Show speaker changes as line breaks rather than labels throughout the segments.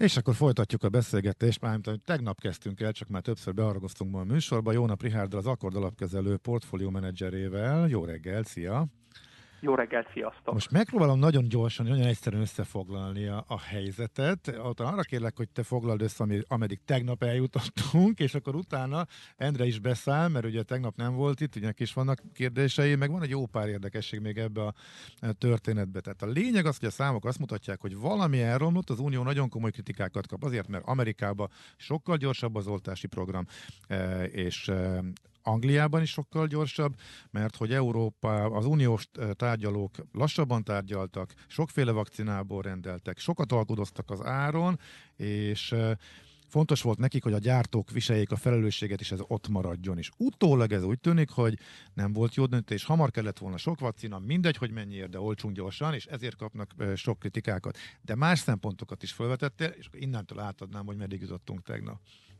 És akkor folytatjuk a beszélgetést, mármint hogy tegnap kezdtünk el, csak már többször beharagoztunk ma a műsorba. Jónap Richárddal, az Akkord alapkezelő portfólió menedzserével. Jó reggel, szia!
Jó reggelt, sziasztok!
Most megpróbálom nagyon gyorsan, nagyon egyszerűen összefoglalni a helyzetet. Arra kérlek, hogy te foglald össze, ameddig tegnap eljutottunk, és akkor utána Endre is beszáll, mert ugye tegnap nem volt itt, ugye is vannak kérdései, meg van egy jó pár érdekesség még ebbe a történetbe. Tehát a lényeg az, hogy a számok azt mutatják, hogy valami elromlott, az Unió nagyon komoly kritikákat kap, azért, mert Amerikában sokkal gyorsabb az oltási program, és Angliában is sokkal gyorsabb, mert hogy az uniós tárgyalók lassabban tárgyaltak, sokféle vakcinából rendeltek, sokat alkudoztak az áron, és fontos volt nekik, hogy a gyártók viseljék a felelősséget, és ez ott maradjon is. Utólag ez úgy tűnik, hogy nem volt jó döntés, hamar kellett volna sok vakcina, mindegy, hogy mennyiért, de olcsunk gyorsan, és ezért kapnak sok kritikákat. De más szempontokat is felvetettél, és innentől átadnám, hogy meddig jutottunk tegnap.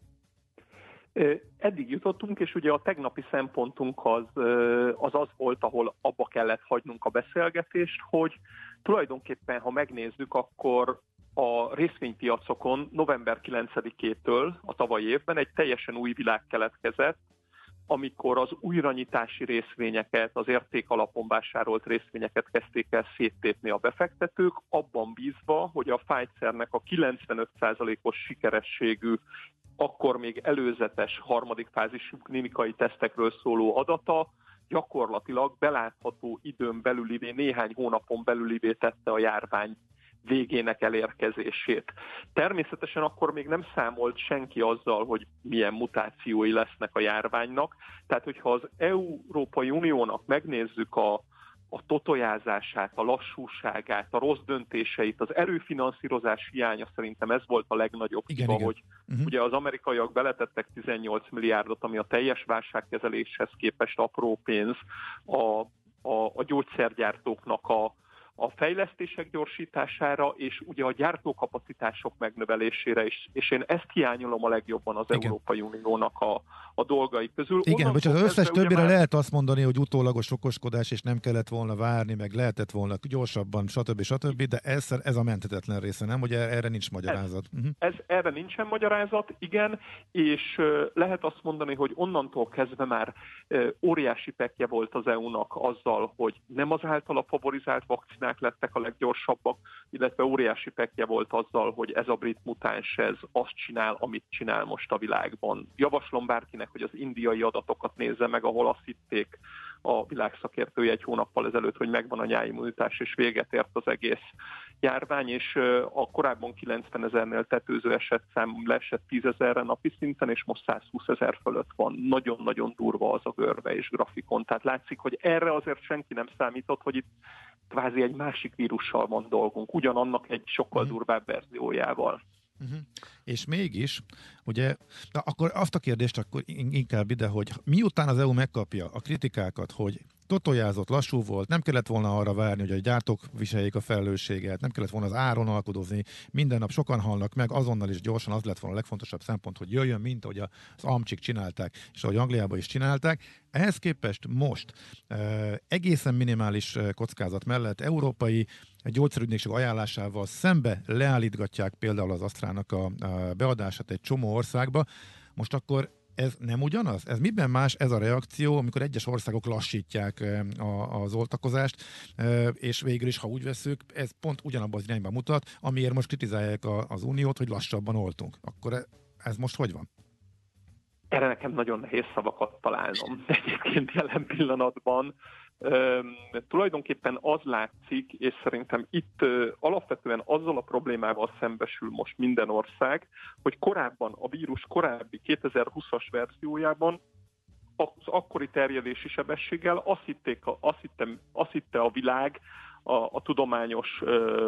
Eddig jutottunk, és ugye a tegnapi szempontunk az volt, ahol abba kellett hagynunk a beszélgetést, hogy tulajdonképpen, ha megnézzük, akkor a részvénypiacokon november 9-től a tavalyi évben egy teljesen új világ keletkezett, amikor az újranyitási részvényeket, az értékalapon vásárolt részvényeket kezdték el széttépni a befektetők, abban bízva, hogy a Pfizernek a 95%-os sikerességű, akkor még előzetes harmadik fázisú klinikai tesztekről szóló adata gyakorlatilag belátható időn belülivé, néhány hónapon belülivé tette a járvány végének elérkezését. Természetesen akkor még nem számolt senki azzal, hogy milyen mutációi lesznek a járványnak. Tehát, hogyha az Európai Uniónak megnézzük a totojázását, a lassúságát, a rossz döntéseit, az erőfinanszírozás hiánya, szerintem ez volt a legnagyobb hiba, hogy ugye az amerikaiak beletettek 18 milliárdot, ami a teljes válságkezeléshez képest apró pénz, a gyógyszergyártóknak a fejlesztések gyorsítására, és ugye a gyártókapacitások megnövelésére is, és én ezt hiányolom a legjobban az Európai Uniónak a dolgai közül.
Igen, hogy az összes többire lehet azt mondani, hogy utólagos okoskodás, és nem kellett volna várni, meg lehetett volna gyorsabban, stb., de ez a menthetetlen része, nem? Hogy erre nincs magyarázat.
Erre nincsen magyarázat, igen, és lehet azt mondani, hogy onnantól kezdve már óriási pekje volt az EU-nak azzal, hogy nem az általa favorizált vakcinák lettek a leggyorsabbak, illetve óriási pekje volt azzal, hogy ez a brit mutáns, ez azt csinál, amit csinál most a világban. Javaslom bárkinek, hogy az indiai adatokat nézze meg, ahol azt hitték a világszakértői egy hónappal ezelőtt, hogy megvan a nyáimmunitás, és véget ért az egész járvány, és a korábban 90 000-nél tetőző esetszám leesett 10 000-re napi szinten, és most 120 000 fölött van. Nagyon-nagyon durva az a görbe és grafikon. Tehát látszik, hogy erre azért senki nem számított, hogy itt kvázi egy másik vírussal van dolgunk, ugyanannak egy sokkal durvább verziójával.
És mégis, ugye, akkor azt a kérdést akkor inkább ide, hogy miután az EU megkapja a kritikákat, hogy totojázott, lassú volt, nem kellett volna arra várni, hogy a gyártók viseljék a felelősséget, nem kellett volna az áron alkudozni, minden nap sokan halnak meg, azonnal is gyorsan az lett volna a legfontosabb szempont, hogy jöjjön, mint ahogy az amcsik csinálták, és ahogy Angliában is csinálták. Ehhez képest most egészen minimális kockázat mellett európai gyógyszerügynökség ajánlásával szembe leállítgatják például az AstraZeneca a beadását egy csomó országba. Most akkor ez nem ugyanaz? Ez miben más ez a reakció, amikor egyes országok lassítják az oltakozást, és végül is, ha úgy veszük, ez pont ugyanabban az irányban mutat, amiért most kritizálják az Uniót, hogy lassabban oltunk. Akkor ez most hogy van?
Erre nekem nagyon nehéz szavakat találnom. Egyébként jelen pillanatban tulajdonképpen az látszik, és szerintem itt alapvetően azzal a problémával szembesül most minden ország, hogy korábban a vírus korábbi 2020-as verziójában az akkori terjedési sebességgel azt hitte a világ, a tudományos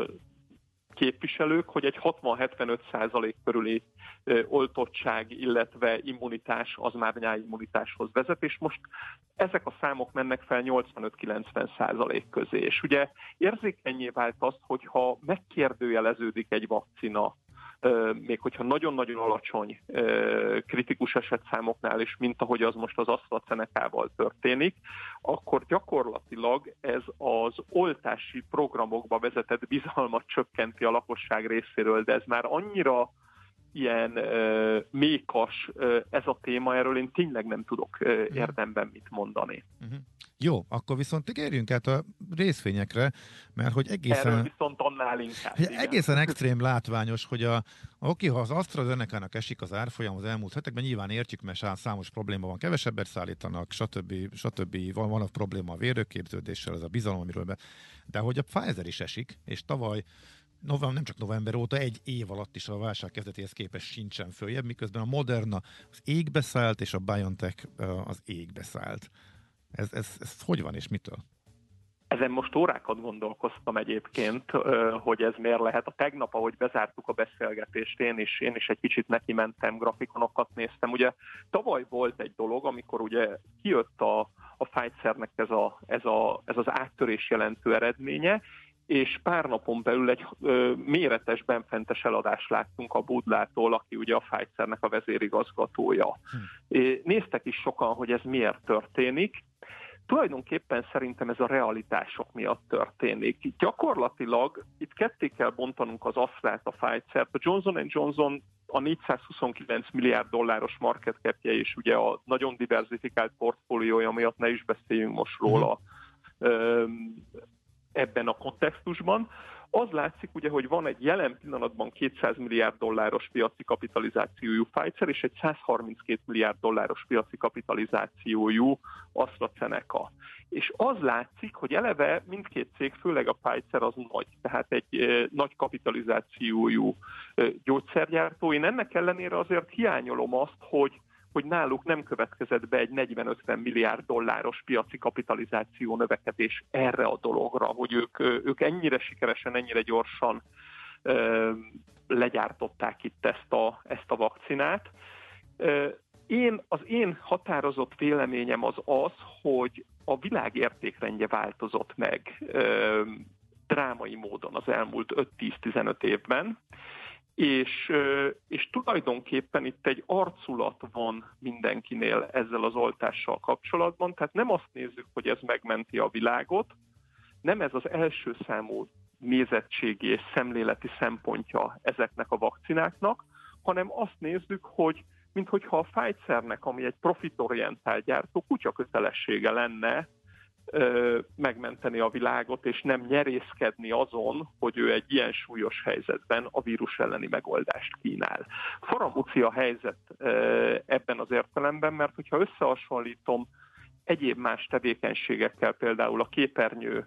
képviselők, hogy egy 60-75% körüli oltottság, illetve immunitás az már nyáimmunitáshoz vezet, és most ezek a számok mennek fel 85-90% közé. És ugye érzékenyé vált azt, hogyha megkérdőjeleződik egy vakcina, még hogyha nagyon-nagyon alacsony kritikus esetszámoknál is, mint ahogy az most az AstraZenecával történik, akkor gyakorlatilag ez az oltási programokba vezetett bizalmat csökkenti a lakosság részéről, de ez már annyira ilyen mékas ez a téma, erről én tényleg nem tudok érdemben mit mondani.
Jó, akkor viszont térjünk át a részvényekre, mert hogy egészen...
Erről viszont annál inkább.
Egészen extrém látványos, hogy ha az AstraZeneca-nak esik az árfolyam az elmúlt hetekben, nyilván értjük, mert számos probléma van, kevesebbet szállítanak, stb. Van a probléma a vérőképződéssel, ez a bizalom, amiről de hogy a Pfizer is esik, és tavaly nem csak november óta, egy év alatt is a válság kezdetéhez képest sincsen följebb, miközben a Moderna az égbe szállt, és a BioNTech az égbe szállt. Ez hogy van, és mitől?
Ezen most órákat gondolkoztam egyébként, hogy ez miért lehet. A tegnap, ahogy bezártuk a beszélgetést, én is egy kicsit neki mentem, grafikonokat néztem. Ugye tavaly volt egy dolog, amikor ugye kijött a Pfizernek ez az áttörés jelentő eredménye, és pár napon belül egy méretes benfentes eladást láttunk a Budlától, aki ugye a Pfizernek a vezérigazgatója. Néztek is sokan, hogy ez miért történik. Tulajdonképpen szerintem ez a realitások miatt történik. Gyakorlatilag itt ketté kell bontanunk az Astrát, a Pfizert. A Johnson & Johnson a 429 milliárd dolláros market capje, és ugye a nagyon diversifikált portfóliója miatt ne is beszéljünk most róla ebben a kontextusban. Az látszik ugye, hogy van egy jelen pillanatban 200 milliárd dolláros piaci kapitalizációjú Pfizer, és egy 132 milliárd dolláros piaci kapitalizációjú AstraZeneca. És az látszik, hogy eleve mindkét cég, főleg a Pfizer az nagy, tehát egy nagy kapitalizációjú gyógyszergyártó. Én ennek ellenére azért hiányolom azt, hogy náluk nem következett be egy 40-50 milliárd dolláros piaci kapitalizáció növekedés erre a dologra, hogy ők ennyire sikeresen, ennyire gyorsan legyártották itt ezt a vakcinát. Az én határozott véleményem az, hogy a világ értékrendje változott meg drámai módon az elmúlt 5-10-15 évben, és tulajdonképpen itt egy arculat van mindenkinél ezzel az oltással kapcsolatban, tehát nem azt nézzük, hogy ez megmenti a világot, nem ez az első számú nézettségi és szemléleti szempontja ezeknek a vakcináknak, hanem azt nézzük, hogy minthogyha a Pfizernek, ami egy profitorientált gyártó, kutyakötelessége lenne megmenteni a világot, és nem nyerészkedni azon, hogy ő egy ilyen súlyos helyzetben a vírus elleni megoldást kínál. Faramúci a helyzet ebben az értelemben, mert hogyha összehasonlítom egyéb más tevékenységekkel, például a képernyő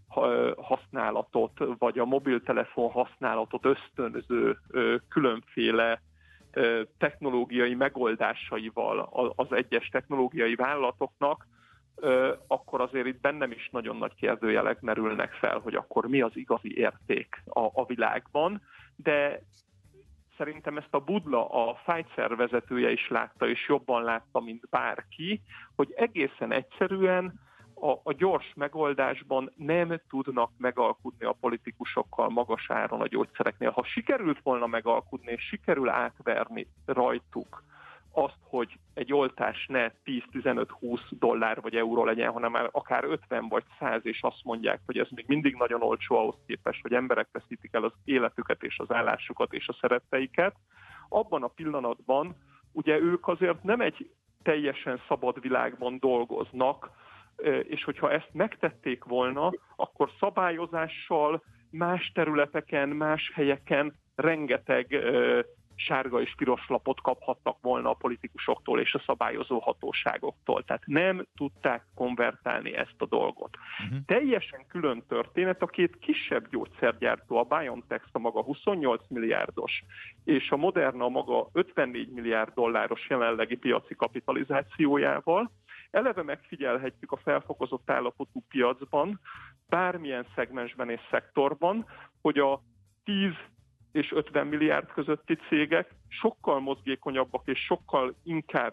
használatot, vagy a mobiltelefon használatot ösztönző különféle technológiai megoldásaival az egyes technológiai vállalatoknak, akkor azért itt bennem is nagyon nagy kérdőjelek merülnek fel, hogy akkor mi az igazi érték a világban, de szerintem ezt a Budla, a Pfizer vezetője is látta, és jobban látta, mint bárki, hogy egészen egyszerűen a gyors megoldásban nem tudnak megalkudni a politikusokkal magas áron a gyógyszereknél. Ha sikerült volna megalkudni, és sikerül átverni rajtuk azt, hogy egy oltás ne 10-15-20 dollár vagy euró legyen, hanem már akár 50 vagy 100, és azt mondják, hogy ez még mindig nagyon olcsó ahhoz képest, hogy emberek veszítik el az életüket és az állásukat és a szeretteiket. Abban a pillanatban ugye ők azért nem egy teljesen szabad világban dolgoznak, és hogyha ezt megtették volna, akkor szabályozással más területeken, más helyeken rengeteg sárga és piros lapot kaphattak volna a politikusoktól és a szabályozó hatóságoktól. Tehát nem tudták konvertálni ezt a dolgot. Teljesen külön történet a két kisebb gyógyszergyártó, a BioNTech a maga 28 milliárdos, és a Moderna a maga 54 milliárd dolláros jelenlegi piaci kapitalizációjával. Eleve megfigyelhetjük a felfokozott állapotú piacban, bármilyen szegmensben és szektorban, hogy a 10 és 50 milliárd közötti cégek sokkal mozgékonyabbak és sokkal inkább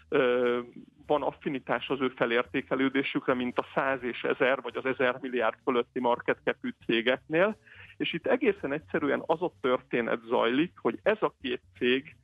van affinitás az ő felértékelődésükre, mint a 100 és 1000 vagy az 1000 milliárd fölötti market cap-ű cégeknél, És itt egészen egyszerűen az a történet zajlik, hogy ez a két cég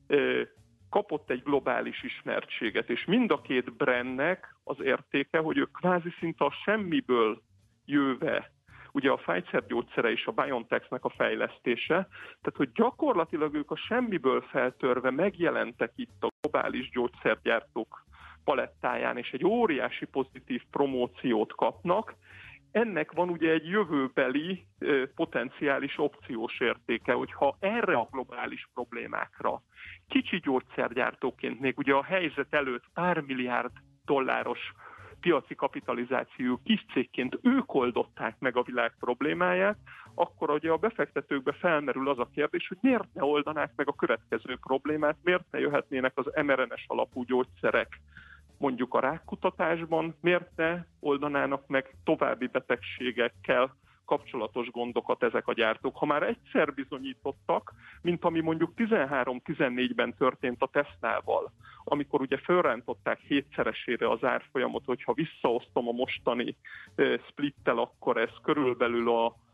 kapott egy globális ismertséget, és mind a két brandnek az értéke, hogy ők kvázi szinte a semmiből jöve, ugye a Pfizer gyógyszere és a BioNTech-nek a fejlesztése, tehát hogy gyakorlatilag ők a semmiből feltörve megjelentek itt a globális gyógyszergyártók palettáján, és egy óriási pozitív promóciót kapnak. Ennek van ugye egy jövőbeli potenciális opciós értéke, hogyha erre a globális problémákra kicsi gyógyszergyártóként még ugye a helyzet előtt pár milliárd dolláros piaci kapitalizációjú kis cégként ők oldották meg a világ problémáját, akkor ugye a befektetőkbe felmerül az a kérdés, hogy miért ne oldanák meg a következő problémát, miért ne jöhetnének az mRNA-s alapú gyógyszerek mondjuk a rákkutatásban, miért ne oldanának meg további betegségekkel kapcsolatos gondokat ezek a gyártók. Ha már egyszer bizonyítottak, mint ami mondjuk 13-14-ben történt a Teslával, amikor ugye fölrántották 7-szeresére az árfolyamot, hogyha visszaosztom a mostani splittel, akkor ez körülbelül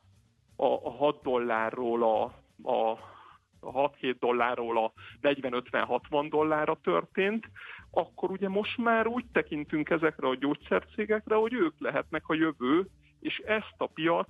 a 6 dollárról a 6-7 dollárról a 40-50-60 dollárra történt, akkor ugye most már úgy tekintünk ezekre a gyógyszercégekre, hogy ők lehetnek a jövő, és ezt a piac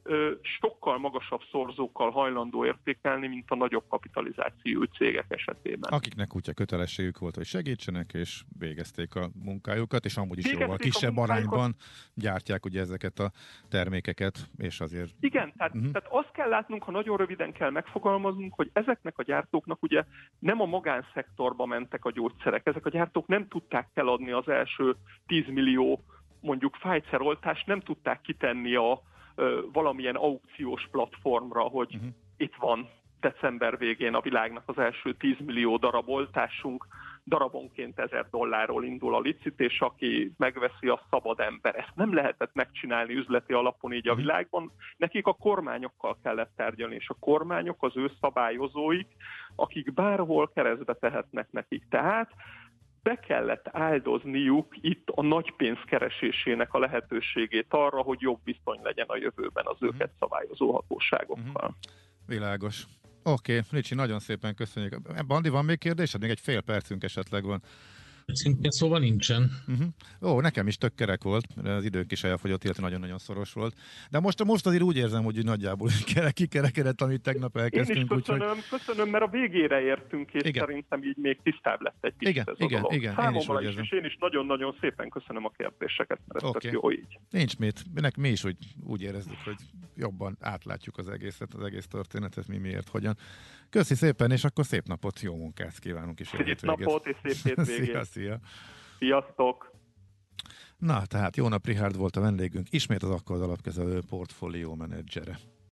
sokkal magasabb szorzókkal hajlandó értékelni, mint a nagyobb kapitalizációjú cégek esetében.
Akiknek úgyse kötelességük volt, hogy segítsenek, és végezték a munkájukat, és amúgy is jóval kisebb arányban gyártják ugye ezeket a termékeket, és azért...
Igen, tehát azt kell látnunk, ha nagyon röviden kell megfogalmaznunk, hogy ezeknek a gyártóknak ugye nem a magánszektorba mentek a gyógyszerek, ezek a gyártók nem tudták eladni az első 10 millió mondjuk Pfizer oltást, nem tudták kitenni a valamilyen aukciós platformra, hogy itt van december végén a világnak az első 10 millió darab oltásunk, darabonként $1000 indul a licit, és aki megveszi, a szabad ember. Ezt nem lehetett megcsinálni üzleti alapon így a világban. Nekik a kormányokkal kellett tárgyalni, és a kormányok az ő szabályozóik, akik bárhol keresztbe tehetnek nekik. Tehát be kellett áldozniuk itt a nagy pénz keresésének a lehetőségét arra, hogy jobb viszony legyen a jövőben az őket szabályozó hatóságokkal.
Világos. Oké, Ricsi, nagyon szépen köszönjük. Bandi, van még kérdésed? Még egy fél percünk esetleg van.
Szintén szóval nincsen.
Ó, nekem is tök kerek volt, az időnk is elfogyott, illetve nagyon-nagyon szoros volt. De most azért úgy érzem, hogy nagyjából kikerekedett, amit tegnap elkezdtünk.
Én is köszönöm, mert a végére értünk, és szerintem így még tisztább lett egy kicsit ez a dolog.
Igen,
számomra is, és én is nagyon-nagyon szépen köszönöm a kérdéseket, mert ez tök jó így.
Nincs mit. Mi is úgy érezzük, hogy jobban átlátjuk az egészet, az egész történetet, miért, hogyan. Köszi szépen, és akkor szép napot, jó munkát kívánunk is.
Szép napot, és szép hétvégét.
Szia.
Sziasztok!
Na, tehát Jónap Richárd volt a vendégünk, ismét az Akkor Alapkezelő portfólió menedzsere.